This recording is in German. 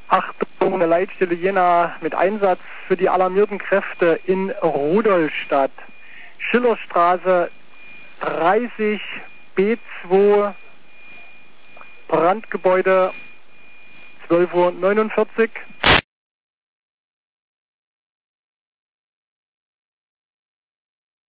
Achtung, der Leitstelle Jena mit Einsatz für die alarmierten Kräfte in Rudolstadt. Schillerstraße 30 B2, Brandgebäude 12:49 Uhr.